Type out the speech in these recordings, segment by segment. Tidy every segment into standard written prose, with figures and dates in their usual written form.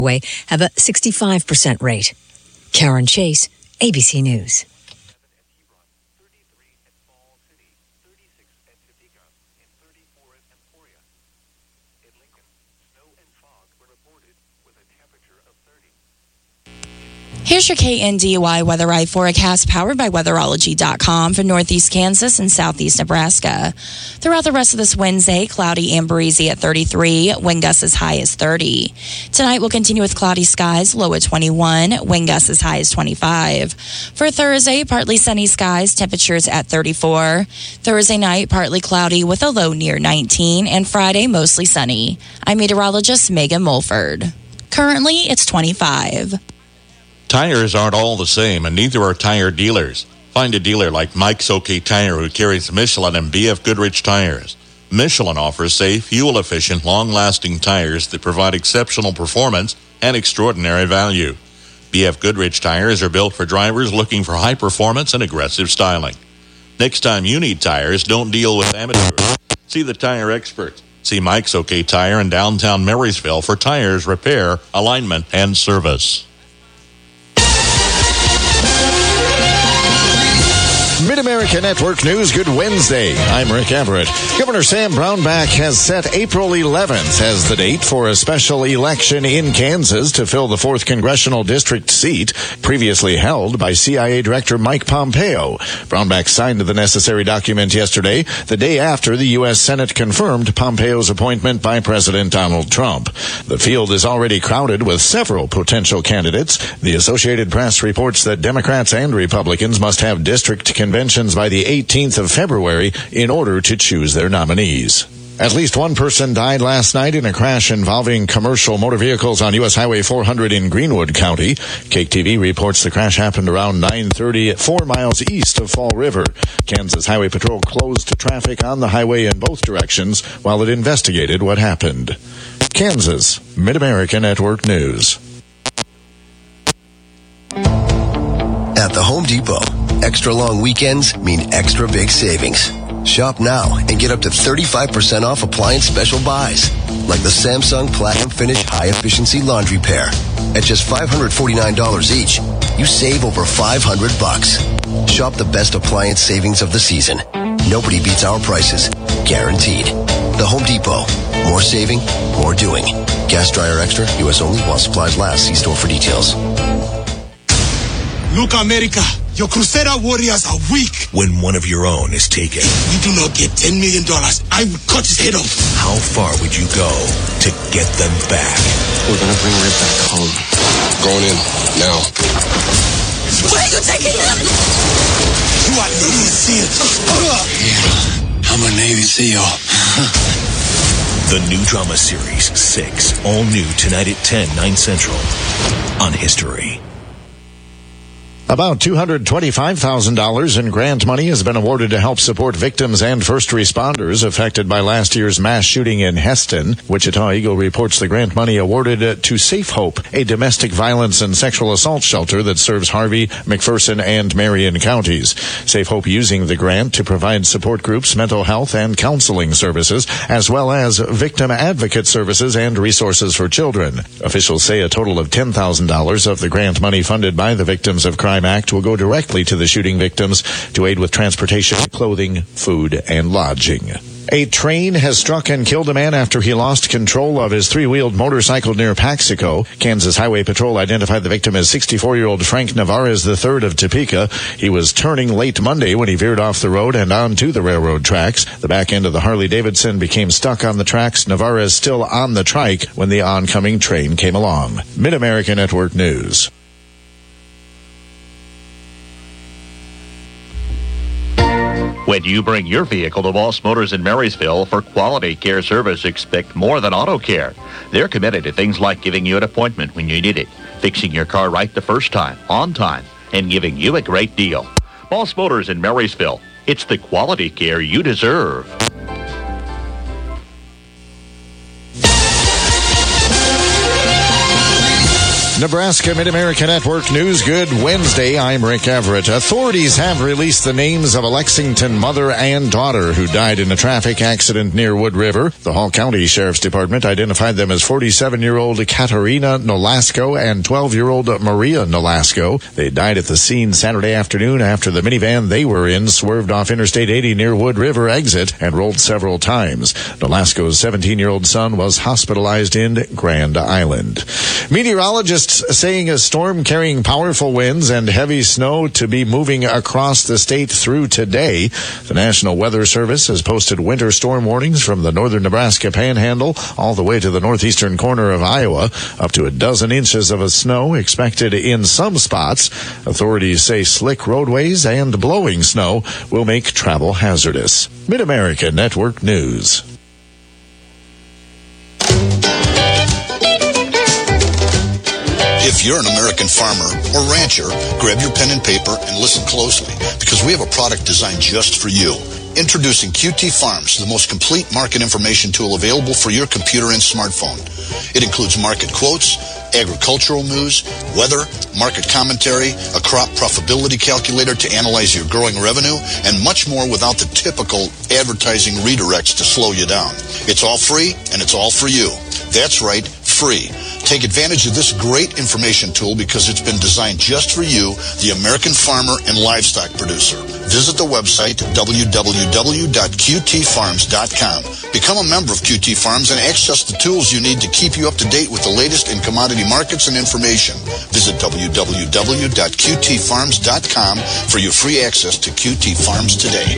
have a 65% rate. Karen Chase, ABC News. Here's your KNDY Weather Eye forecast powered by Weatherology.com for northeast Kansas and southeast Nebraska. Throughout the rest of this Wednesday, cloudy and breezy at 33, wind gusts as high as 30. Tonight we'll continue with cloudy skies, low at 21, wind gusts as high as 25. For Thursday, partly sunny skies, temperatures at 34. Thursday night, partly cloudy with a low near 19, and Friday, mostly sunny. I'm meteorologist Megan Mulford. Currently, it's 25. Tires aren't all the same, and neither are tire dealers. Find a dealer like Mike's OK Tire who carries Michelin and BF Goodrich tires. Michelin offers safe, fuel-efficient, long-lasting tires that provide exceptional performance and extraordinary value. BF Goodrich tires are built for drivers looking for high performance and aggressive styling. Next time you need tires, don't deal with amateurs. See the tire experts. See Mike's OK Tire in downtown Marysville for tires, repair, alignment, and service. Mid-America Network News, good Wednesday. I'm Rick Everett. Governor Sam Brownback has set April 11th as the date for a special election in Kansas to fill the 4th Congressional District seat previously held by CIA Director Mike Pompeo. Brownback signed the necessary document yesterday, the day after the U.S. Senate confirmed Pompeo's appointment by President Donald Trump. The field is already crowded with several potential candidates. The Associated Press reports that Democrats and Republicans must have district conventions by the 18th of February in order to choose their nominees. At least one person died last night in a crash involving commercial motor vehicles on U.S. Highway 400 in Greenwood County. KTV reports the crash happened around 9:30 4 miles east of Fall River. Kansas Highway Patrol closed traffic on the highway in both directions while it investigated what happened. Kansas, Mid-America Network News. At the Home Depot, extra long weekends mean extra big savings. Shop now and get up to 35% off appliance special buys, like the Samsung Platinum Finish High Efficiency Laundry Pair. At just $549 each, you save over $500. Shop the best appliance savings of the season. Nobody beats our prices, guaranteed. The Home Depot. More saving, more doing. Gas dryer extra, U.S. only while supplies last. See store for details. Look, America, your Crusader warriors are weak. When one of your own is taken, we do not get $10 million. I would cut his head off. How far would you go to get them back? We're going to bring Red back home. Going in, now. Where are you taking him? You are Navy SEAL. Yeah, I'm a Navy SEAL. The new drama series, 6, all new tonight at 10, 9 Central on History. About $225,000 in grant money has been awarded to help support victims and first responders affected by last year's mass shooting in Heston. Wichita Eagle reports the grant money awarded to Safe Hope, a domestic violence and sexual assault shelter that serves Harvey, McPherson, and Marion counties. Safe Hope using the grant to provide support groups, mental health, and counseling services, as well as victim advocate services and resources for children. Officials say a total of $10,000 of the grant money funded by the Victims of Crime Act will go directly to the shooting victims to aid with transportation, clothing, food, and lodging. A train has struck and killed a man after he lost control of his three-wheeled motorcycle near Paxico. Kansas Highway Patrol identified the victim as 64-year-old Frank Navarez III of Topeka. He was turning late Monday when he veered off the road and onto the railroad tracks. The back end of the Harley-Davidson became stuck on the tracks. Navarez still on the trike when the oncoming train came along. Mid-America Network News. When you bring your vehicle to Voss Motors in Marysville for quality care service, expect more than auto care. They're committed to things like giving you an appointment when you need it, fixing your car right the first time, on time, and giving you a great deal. Voss Motors in Marysville. It's the quality care you deserve. Nebraska Mid-America Network News. Good Wednesday. I'm Rick Everett. Authorities have released the names of a Lexington mother and daughter who died in a traffic accident near Wood River. The Hall County Sheriff's Department identified them as 47-year-old Katerina Nolasco and 12-year-old Maria Nolasco. They died at the scene Saturday afternoon after the minivan they were in swerved off Interstate 80 near Wood River exit and rolled several times. Nolasco's 17-year-old son was hospitalized in Grand Island. Meteorologists saying a storm carrying powerful winds and heavy snow to be moving across the state through today. The National Weather Service has posted winter storm warnings from the northern Nebraska Panhandle all the way to the northeastern corner of Iowa. Up to a dozen inches of snow expected in some spots. Authorities say slick roadways and blowing snow will make travel hazardous. Mid-America Network News. If you're an American farmer or rancher, grab your pen and paper and listen closely because we have a product designed just for you. Introducing QT Farms, the most complete market information tool available for your computer and smartphone. It includes market quotes, agricultural news, weather, market commentary, a crop profitability calculator to analyze your growing revenue, and much more without the typical advertising redirects to slow you down. It's all free and it's all for you. That's right, free. Take advantage of this great information tool because it's been designed just for you, the American farmer and livestock producer. Visit the website www.qtfarms.com. Become a member of QT Farms and access the tools you need to keep you up to date with the latest in commodity markets and information. Visit www.qtfarms.com for your free access to QT Farms today.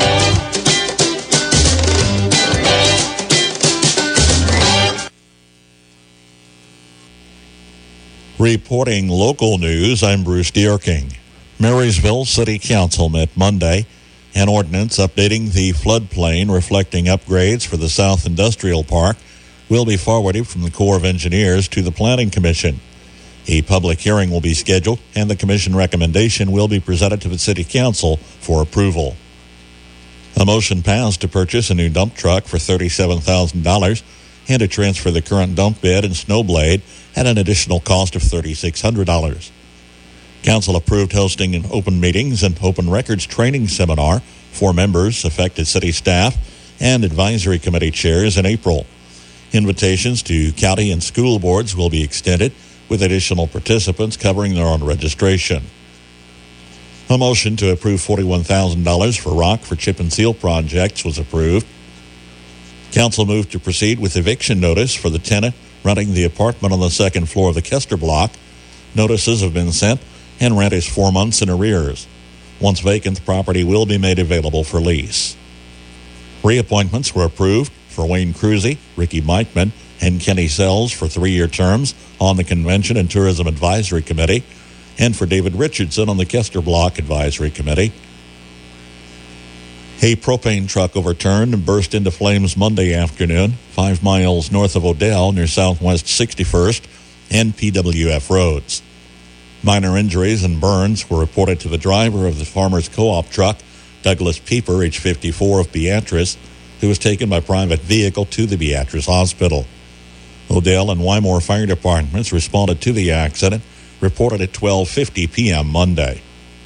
Reporting local news, I'm Bruce Dierking. Marysville City Council met Monday. An ordinance updating the floodplain reflecting upgrades for the South Industrial Park will be forwarded from the Corps of Engineers to the Planning Commission. A public hearing will be scheduled, and the Commission recommendation will be presented to the City Council for approval. A motion passed to purchase a new dump truck for $37,000 and to transfer the current dump bed and snow blade at an additional cost of $3,600. Council approved hosting an open meetings and open records training seminar for members, affected city staff, and advisory committee chairs in April. Invitations to county and school boards will be extended, with additional participants covering their own registration. A motion to approve $41,000 for rock for chip and seal projects was approved. Council moved to proceed with eviction notice for the tenant renting the apartment on the second floor of the Kester block. Notices have been sent, and rent is 4 months in arrears. Once vacant, the property will be made available for lease. Reappointments were approved for Wayne Cruzy, Ricky Mikeman, and Kenny Sells for 3-year terms on the Convention and Tourism Advisory Committee, and for David Richardson on the Kester Block Advisory Committee. A propane truck overturned and burst into flames Monday afternoon, 5 miles north of Odell near Southwest 61st and PWF roads. Minor injuries and burns were reported to the driver of the Farmers Co-op truck, Douglas Pieper, age 54, of Beatrice, who was taken by private vehicle to the Beatrice Hospital. Odell and Wymore fire departments responded to the accident, reported at 12:50 p.m. Monday.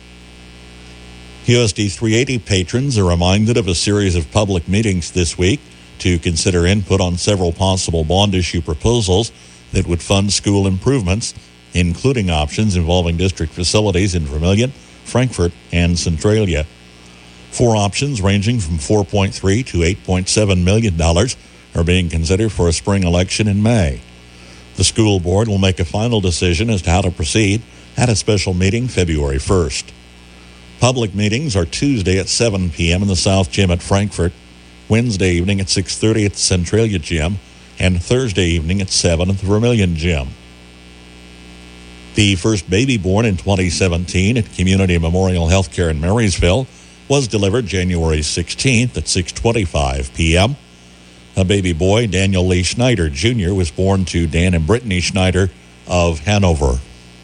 USD 380 patrons are reminded of a series of public meetings this week to consider input on several possible bond issue proposals that would fund school improvements, including options involving district facilities in Vermilion, Frankfort, and Centralia. 4 options ranging from $4.3 to $8.7 million are being considered for a spring election in May. The school board will make a final decision as to how to proceed at a special meeting February 1st. Public meetings are Tuesday at 7 p.m. in the South Gym at Frankfort, Wednesday evening at 6:30 at the Centralia Gym, and Thursday evening at 7 at the Vermilion Gym. The first baby born in 2017 at Community Memorial Healthcare in Marysville was delivered January 16th at 6:25 p.m. A baby boy, Daniel Lee Schneider Jr., was born to Dan and Brittany Schneider of Hanover.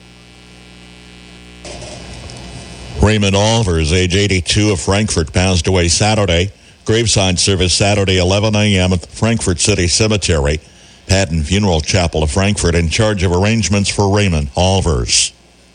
Raymond Olvers, age 82, of Frankfort, passed away Saturday. Graveside service Saturday, 11 a.m. at the Frankfort City Cemetery. Haddon Funeral Chapel of Frankfort in charge of arrangements for Raymond Halvers.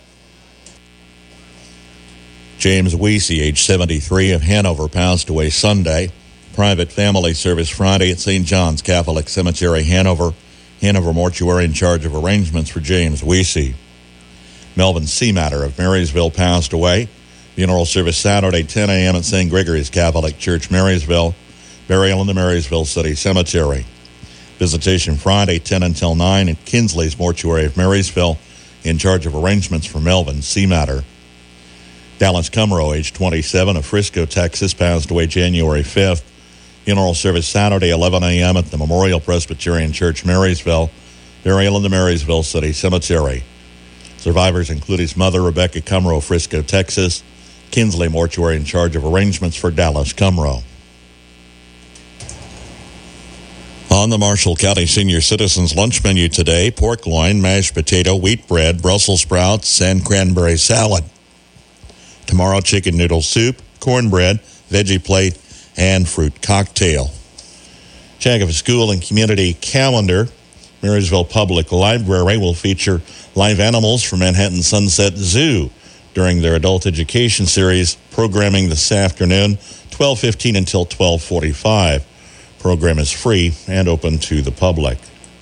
James Weesey, age 73, of Hanover, passed away Sunday. Private family service Friday at St. John's Catholic Cemetery, Hanover. Hanover Mortuary in charge of arrangements for James Weesey. Melvin Seamatter of Marysville passed away. Funeral service Saturday, 10 a.m. at St. Gregory's Catholic Church, Marysville. Burial in the Marysville City Cemetery. Visitation Friday, 10 until 9 at Kinsley's Mortuary of Marysville in charge of arrangements for Melvin Seamatter. Dallas Cumro, age 27, of Frisco, Texas, passed away January 5th. Funeral service Saturday, 11 a.m. at the Memorial Presbyterian Church, Marysville. Burial in the Marysville City Cemetery. Survivors include his mother, Rebecca Cumro, Frisco, Texas. Kinsley Mortuary in charge of arrangements for Dallas Cumro. On the Marshall County Senior Citizens lunch menu today, pork loin, mashed potato, wheat bread, Brussels sprouts, and cranberry salad. Tomorrow, chicken noodle soup, cornbread, veggie plate, and fruit cocktail. Check of a school and community calendar. Marysville Public Library will feature live animals from Manhattan Sunset Zoo during their adult education series programming this afternoon, 12:15 until 12:45. Program is free and open to the public.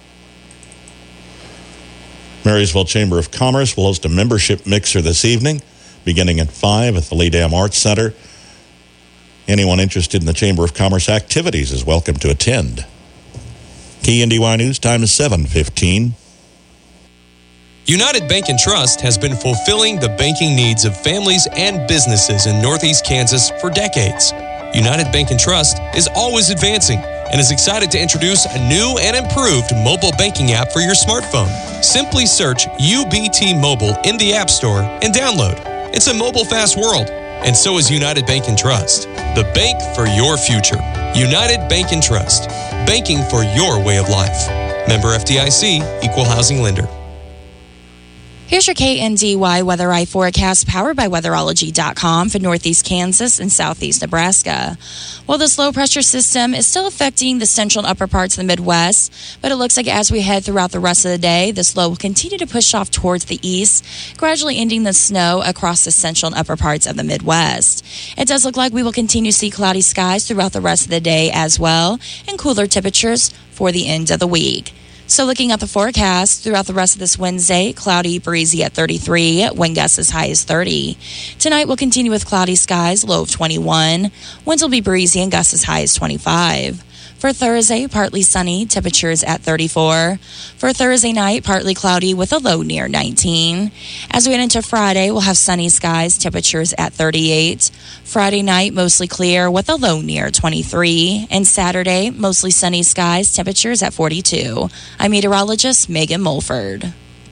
Marysville Chamber of Commerce will host a membership mixer this evening, beginning at 5 at the Lee Dam Arts Center. Anyone interested in the Chamber of Commerce activities is welcome to attend. KNDY News time is 7:15. United Bank and Trust has been fulfilling the banking needs of families and businesses in Northeast Kansas for decades. United Bank and Trust is always advancing and is excited to introduce a new and improved mobile banking app for your smartphone. Simply search UBT Mobile in the App Store and download. It's a mobile-fast world, and so is United Bank and Trust. The bank for your future. United Bank and Trust. Banking for your way of life. Member FDIC, Equal Housing Lender. Here's your KNDY Weather Eye forecast powered by weatherology.com for Northeast Kansas and Southeast Nebraska. Well, this low pressure system is still affecting the central and upper parts of the Midwest, but it looks like as we head throughout the rest of the day, this low will continue to push off towards the east, gradually ending the snow across the central and upper parts of the Midwest. It does look like we will continue to see cloudy skies throughout the rest of the day as well, and cooler temperatures for the end of the week. So looking at the forecast, throughout the rest of this Wednesday, cloudy, breezy at 33, wind gusts as high as 30. Tonight we'll continue with cloudy skies, low of 21. Winds will be breezy and gusts as high as 25. For Thursday, partly sunny, temperatures at 34. For Thursday night, partly cloudy with a low near 19. As we get into Friday, we'll have sunny skies, temperatures at 38. Friday night, mostly clear with a low near 23. And Saturday, mostly sunny skies, temperatures at 42. I'm meteorologist Megan Mulford.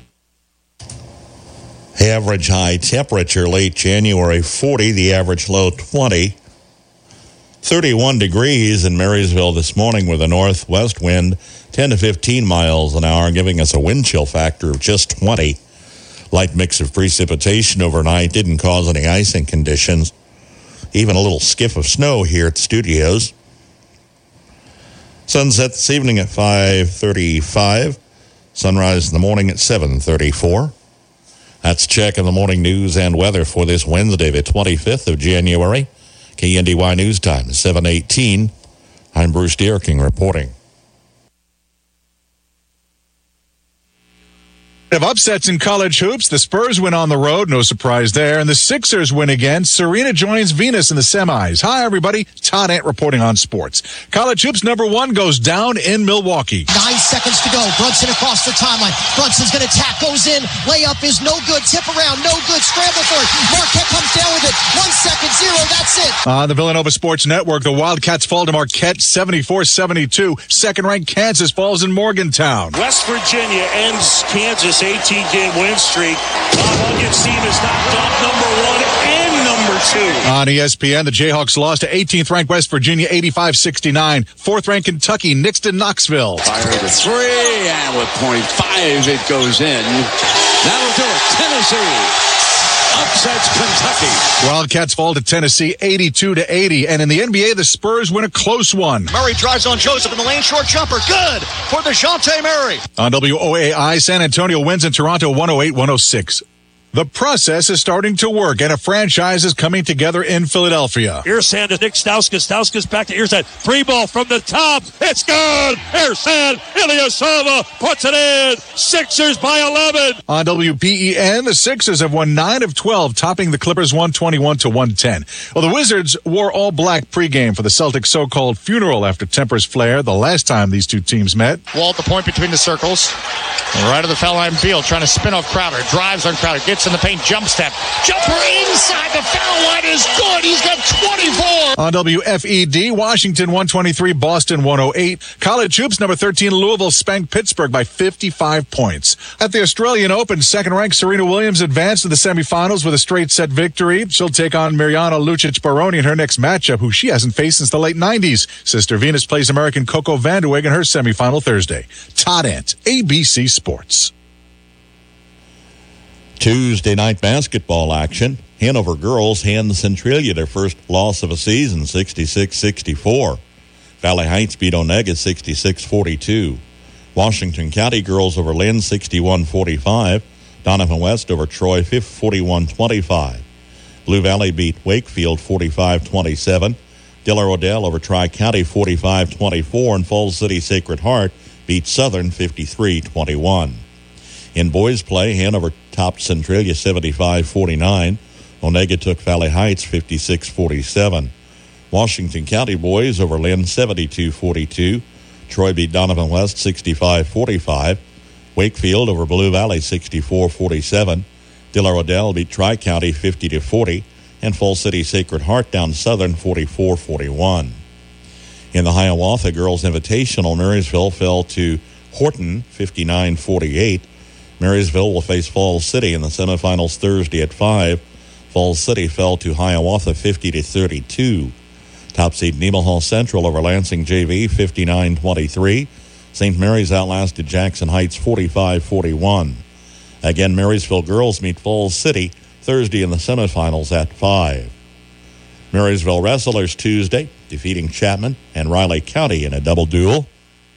Average high temperature late January 40, the average low 20. 31 degrees in Marysville this morning with a northwest wind 10 to 15 miles an hour, giving us a wind chill factor of just 20. Light mix of precipitation overnight didn't cause any icing conditions. Even a little skiff of snow here at the studios. Sunset this evening at 5:35. Sunrise in the morning at 7:34. That's a check of the morning news and weather for this Wednesday, the 25th of January. KNDY News Time, 7:18. I'm Bruce Deerking reporting. Of upsets in college hoops, the Spurs win on the road, no surprise there, and the Sixers win again. Serena joins Venus in the semis. Hi, everybody. Todd Ant reporting on sports. College hoops number 1 goes down in Milwaukee. 9 seconds to go. Brunson across the timeline. Brunson's going to tap, goes in. Layup is no good. Tip around, no good. Scramble for it. Marquette comes down with it. 1 second, 0. That's it. On the Villanova Sports Network, the Wildcats fall to Marquette 74-72. Second-ranked Kansas falls in Morgantown. West Virginia ends Kansas 18-game win streak. Bob Huggins' team is knocked off number 1 and number 2. On ESPN, the Jayhawks lost to 18th-ranked West Virginia 85-69. 4th-ranked Kentucky nixed in Knoxville. Fire the 3, and with .5 it goes in. That'll do it. Tennessee upsets Kentucky. Wildcats fall to Tennessee 82-80. And in the NBA, the Spurs win a close one. Murray drives on Joseph in the lane. Short jumper. Good for DeJounte Murray. On WOAI, San Antonio wins in Toronto 108-106. The process is starting to work, and a franchise is coming together in Philadelphia. Ersan to Nick Stauskas. Stauskas back to Ersan. Free ball from the top. It's good. Ersan Ilyasova puts it in. Sixers by 11. On WPEN, the Sixers have won 9 of 12, topping the Clippers 121-110. Well, the Wizards wore all black pregame for the Celtics' so-called funeral after tempers flared the last time these two teams met. Wall at the point between the circles. Right of the foul line, Beal trying to spin off Crowder. Drives on Crowder. Gets in the paint, jump step. Jumper inside the foul line is good. He's got 24. On WFED, Washington 123, Boston 108. College hoops, number 13, Louisville spanked Pittsburgh by 55 points. At the Australian Open, second-ranked Serena Williams advanced to the semifinals with a straight-set victory. She'll take on Mirjana Lucic-Baroni in her next matchup, who she hasn't faced since the late 90s. Sister Venus plays American Coco Vandeweghe in her semifinal Thursday. Todd Ant, ABC Sports. Tuesday night basketball action. Hanover girls hand Centralia their first loss of a season, 66-64. Valley Heights beat Onega 66-42. Washington County girls over Lynn 61-45. Donovan West over Troy 41-25. Blue Valley beat Wakefield 45-27. Diller Odell over Tri-County 45-24. And Falls City Sacred Heart beat Southern 53-21. In boys play, Hanover topped Centralia 75-49. Onega took Valley Heights 56-47. Washington County boys over Lynn 72-42. Troy beat Donovan West 65-45. Wakefield over Blue Valley 64-47. Diller Odell beat Tri-County 50-40. And Falls City Sacred Heart down Southern 44-41. In the Hiawatha Girls Invitational, Marysville fell to Horton 59-48. Marysville will face Falls City in the semifinals Thursday at 5. Falls City fell to Hiawatha 50-32. Top seed Nemaha Central over Lansing JV 59-23. St. Mary's outlasted Jackson Heights 45-41. Again, Marysville girls meet Falls City Thursday in the semifinals at 5. Marysville wrestlers Tuesday defeating Chapman and Riley County in a double duel.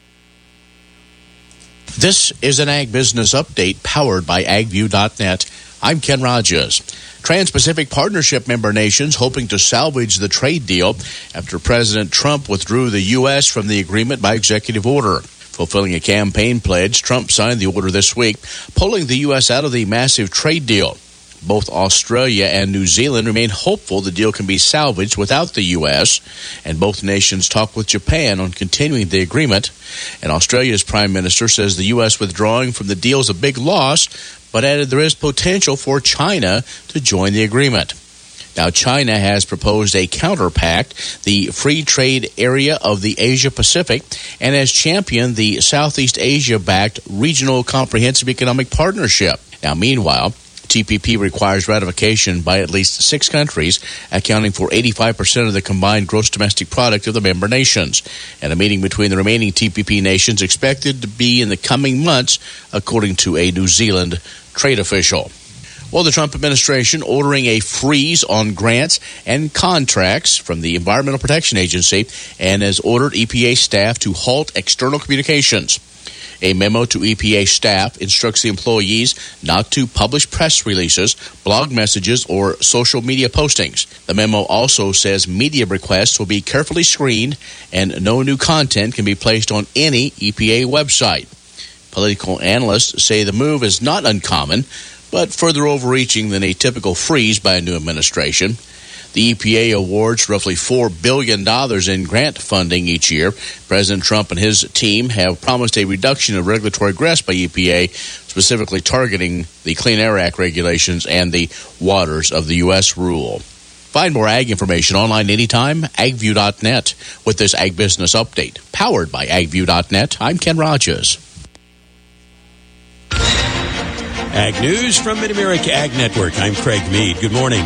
This is an Ag Business Update powered by AgView.net. I'm Ken Rogers. Trans-Pacific Partnership member nations hoping to salvage the trade deal after President Trump withdrew the U.S. from the agreement by executive order. Fulfilling a campaign pledge, Trump signed the order this week, pulling the U.S. out of the massive trade deal. Both Australia and New Zealand remain hopeful the deal can be salvaged without the U.S., and both nations talk with Japan on continuing the agreement. And Australia's Prime Minister says the U.S. withdrawing from the deal is a big loss, but added there is potential for China to join the agreement. Now, China has proposed a counterpact, the Free Trade Area of the Asia-Pacific, and has championed the Southeast Asia-backed Regional Comprehensive Economic Partnership. Now, meanwhile, TPP requires ratification by at least 6 countries, accounting for 85% of the combined gross domestic product of the member nations. And a meeting between the remaining TPP nations expected to be in the coming months, according to a New Zealand trade official. Well, the Trump administration ordering a freeze on grants and contracts from the Environmental Protection Agency and has ordered EPA staff to halt external communications. A memo to EPA staff instructs the employees not to publish press releases, blog messages, or social media postings. The memo also says media requests will be carefully screened and no new content can be placed on any EPA website. Political analysts say the move is not uncommon, but further overreaching than a typical freeze by a new administration. The EPA awards roughly $4 billion in grant funding each year. President Trump and his team have promised a reduction of regulatory grasp by EPA, specifically targeting the Clean Air Act regulations and the waters of the U.S. rule. Find more ag information online anytime, agview.net. With this Ag Business Update, powered by agview.net, I'm Ken Rogers. Ag News from Mid-America Ag Network. I'm Craig Mead. Good morning.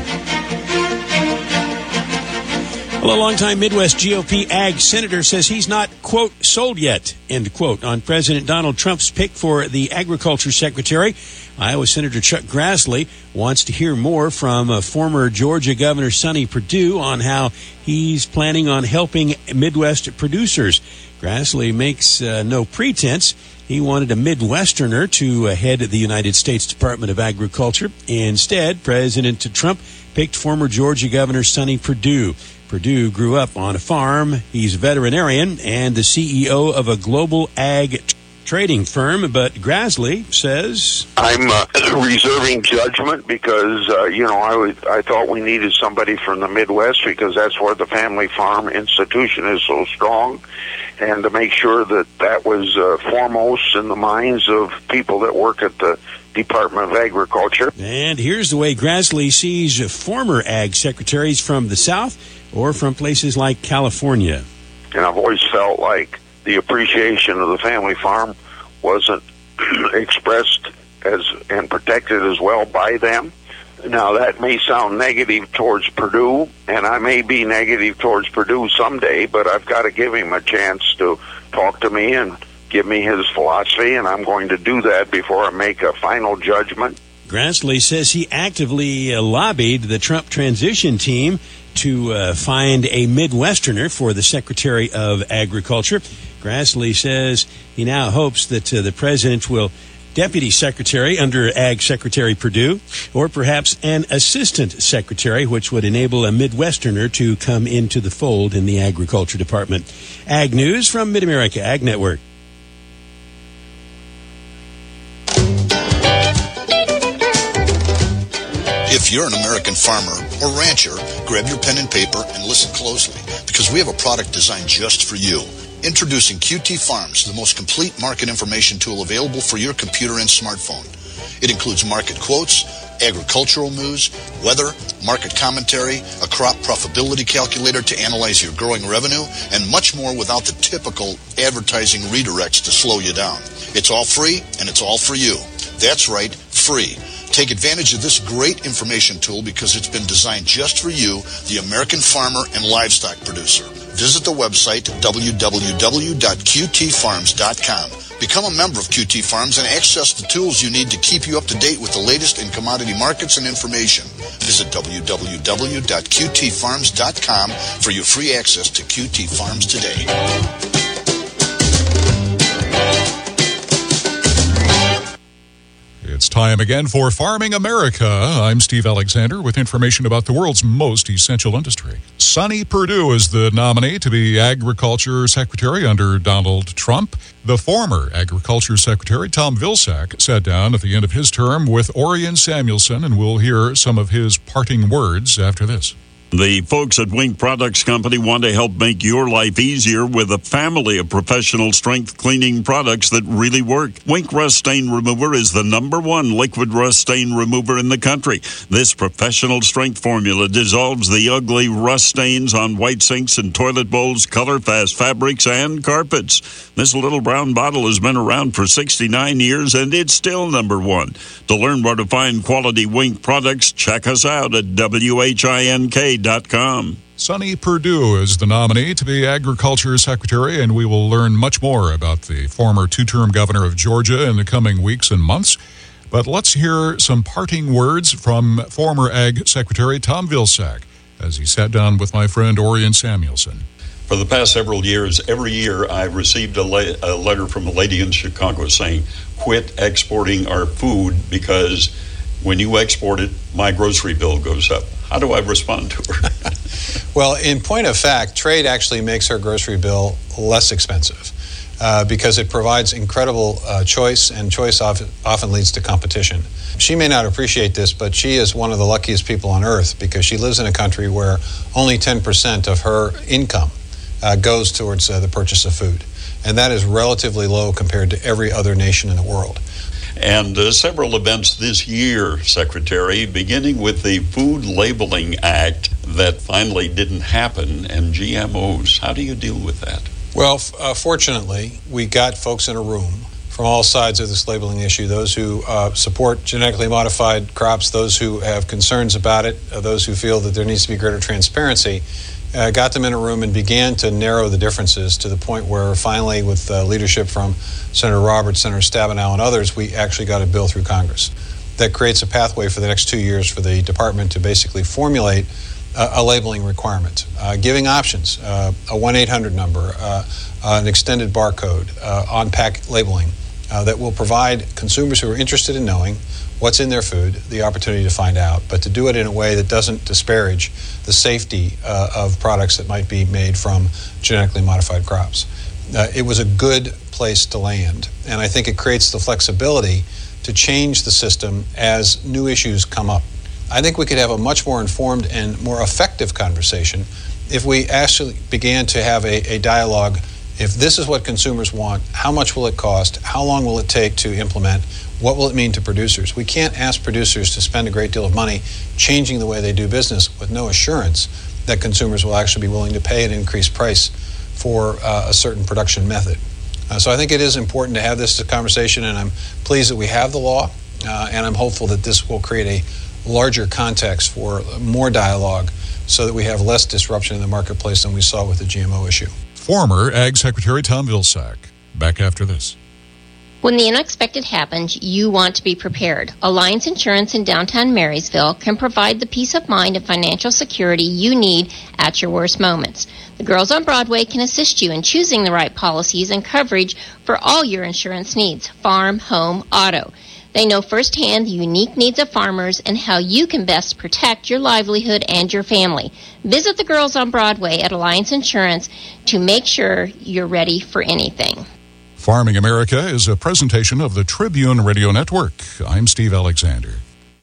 Well, a longtime Midwest GOP ag senator says he's not, quote, sold yet, end quote, on President Donald Trump's pick for the agriculture secretary. Iowa Senator Chuck Grassley wants to hear more from former Georgia Governor Sonny Perdue on how he's planning on helping Midwest producers. Grassley makes no pretense. He wanted a Midwesterner to head the United States Department of Agriculture. Instead, President Trump picked former Georgia Governor Sonny Perdue. Perdue grew up on a farm. He's a veterinarian and the CEO of a global ag trading firm. But Grassley says, I'm reserving judgment because, I thought we needed somebody from the Midwest because that's where the family farm institution is so strong. And to make sure that was foremost in the minds of people that work at the Department of Agriculture. And here's the way Grassley sees former ag secretaries from the South or from places like California. And I've always felt like the appreciation of the family farm wasn't expressed as and protected as well by them. Now, that may sound negative towards Perdue, and I may be negative towards Perdue someday, but I've got to give him a chance to talk to me and give me his philosophy, and I'm going to do that before I make a final judgment. Grassley says he actively lobbied the Trump transition team to find a Midwesterner for the Secretary of Agriculture. Grassley says he now hopes that the president will Deputy Secretary under Ag Secretary Perdue, or perhaps an Assistant Secretary, which would enable a Midwesterner to come into the fold in the Agriculture Department. Ag News from Mid-America Ag Network. If you're an American farmer or rancher, grab your pen and paper and listen closely, because we have a product designed just for you. Introducing QT Farms, the most complete market information tool available for your computer and smartphone. It includes market quotes, agricultural news, weather, market commentary, a crop profitability calculator to analyze your growing revenue, and much more without the typical advertising redirects to slow you down. It's all free, and it's all for you. That's right, free. Take advantage of this great information tool because it's been designed just for you, the American farmer and livestock producer. Visit the website www.qtfarms.com. Become a member of QT Farms and access the tools you need to keep you up to date with the latest in commodity markets and information. Visit www.qtfarms.com for your free access to QT Farms today. It's time again for Farming America. I'm Steve Alexander with information about the world's most essential industry. Sonny Perdue is the nominee to be Agriculture Secretary under Donald Trump. The former Agriculture Secretary, Tom Vilsack, sat down at the end of his term with Orion Samuelson, and we'll hear some of his parting words after this. The folks at Wink Products Company want to help make your life easier with a family of professional strength cleaning products that really work. Wink Rust Stain Remover is the #1 liquid rust stain remover in the country. This professional strength formula dissolves the ugly rust stains on white sinks and toilet bowls, color-fast fabrics, and carpets. This little brown bottle has been around for 69 years, and it's still #1. To learn where to find quality Wink products, check us out at WHINK.com. Sonny Perdue is the nominee to be Agriculture Secretary, and we will learn much more about the former two-term governor of Georgia in the coming weeks and months. But let's hear some parting words from former Ag Secretary Tom Vilsack as he sat down with my friend Orion Samuelson. For the past several years, every year I've received a letter from a lady in Chicago saying, quit exporting our food because when you export it, my grocery bill goes up. How do I respond to her? Well, in point of fact, trade actually makes our grocery bill less expensive because it provides incredible choice, and choice often leads to competition. She may not appreciate this, but she is one of the luckiest people on earth because she lives in a country where only 10% of her income goes towards the purchase of food. And that is relatively low compared to every other nation in the world. And several events this year, Secretary, beginning with the Food Labeling Act that finally didn't happen, and GMOs. How do you deal with that? Well, fortunately, we got folks in a room from all sides of this labeling issue, those who support genetically modified crops, those who have concerns about it, those who feel that there needs to be greater transparency, got them in a room and began to narrow the differences to the point where finally, with leadership from Senator Roberts, Senator Stabenow, and others, we actually got a bill through Congress. that creates a pathway for the next 2 years for the department to basically formulate a labeling requirement, giving options, a 1-800 number, an extended barcode, on-pack labeling that will provide consumers who are interested in knowing what's in their food the opportunity to find out, but to do it in a way that doesn't disparage the safety of products that might be made from genetically modified crops. It was a good place to land, and I think it creates the flexibility to change the system as new issues come up. I think we could have a much more informed and more effective conversation if we actually began to have a dialogue. If this is what consumers want, how much will it cost? How long will it take to implement? What will it mean to producers? We can't ask producers to spend a great deal of money changing the way they do business with no assurance that consumers will actually be willing to pay an increased price for a certain production method. So I think it is important to have this conversation, and I'm pleased that we have the law, and I'm hopeful that this will create a larger context for more dialogue so that we have less disruption in the marketplace than we saw with the GMO issue. Former Ag Secretary Tom Vilsack. Back after this. When the unexpected happens, you want to be prepared. Alliance Insurance in downtown Marysville can provide the peace of mind and financial security you need at your worst moments. The Girls on Broadway can assist you in choosing the right policies and coverage for all your insurance needs, farm, home, auto. They know firsthand the unique needs of farmers and how you can best protect your livelihood and your family. Visit the Girls on Broadway at Alliance Insurance to make sure you're ready for anything. Farming America is a presentation of the Tribune Radio Network. I'm Steve Alexander.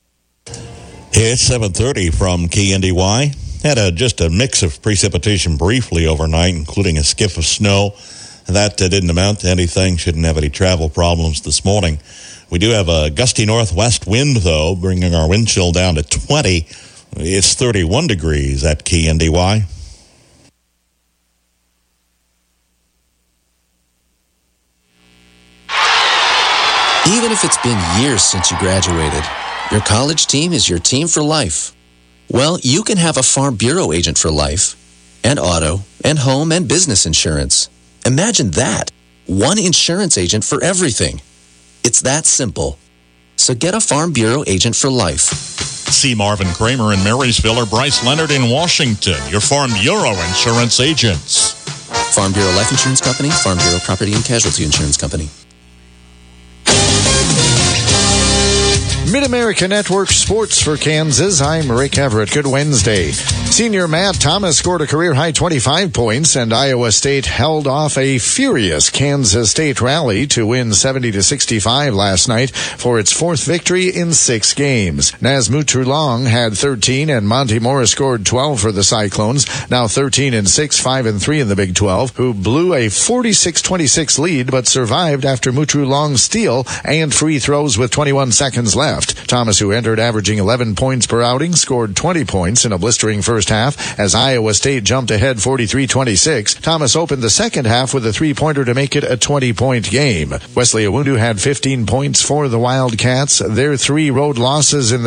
It's 7:30 from KNDY. Had just a mix of precipitation briefly overnight, including a skiff of snow. That didn't amount to anything. Shouldn't have any travel problems this morning. We do have a gusty northwest wind, though, bringing our wind chill down to 20. It's 31 degrees at KNDY. Even if it's been years since you graduated, your college team is your team for life. Well, you can have a Farm Bureau agent for life, and auto, and home, and business insurance. Imagine that. One insurance agent for everything. It's that simple. So get a Farm Bureau agent for life. See Marvin Kramer in Marysville or Bryce Leonard in Washington, your Farm Bureau insurance agents. Farm Bureau Life Insurance Company, Farm Bureau Property and Casualty Insurance Company. Mid-America Network Sports for Kansas. I'm Rick Everett. Good Wednesday. Senior Matt Thomas scored a career-high 25 points, and Iowa State held off a furious Kansas State rally to win 70-65 last night for its fourth victory in 6 games. Nazmut Trulong had 13, and Monty Morris scored 12 for the Cyclones, now 13-6, 5-3 in the Big 12, who blew a 46-26 lead but survived after Mutrulong's steal and free throws with 21 seconds left. Thomas, who entered averaging 11 points per outing, scored 20 points in a blistering first half as Iowa State jumped ahead 43-26. Thomas opened the second half with a three-pointer to make it a 20-point game. Wesley Awundu had 15 points for the Wildcats. Their 3 road losses in the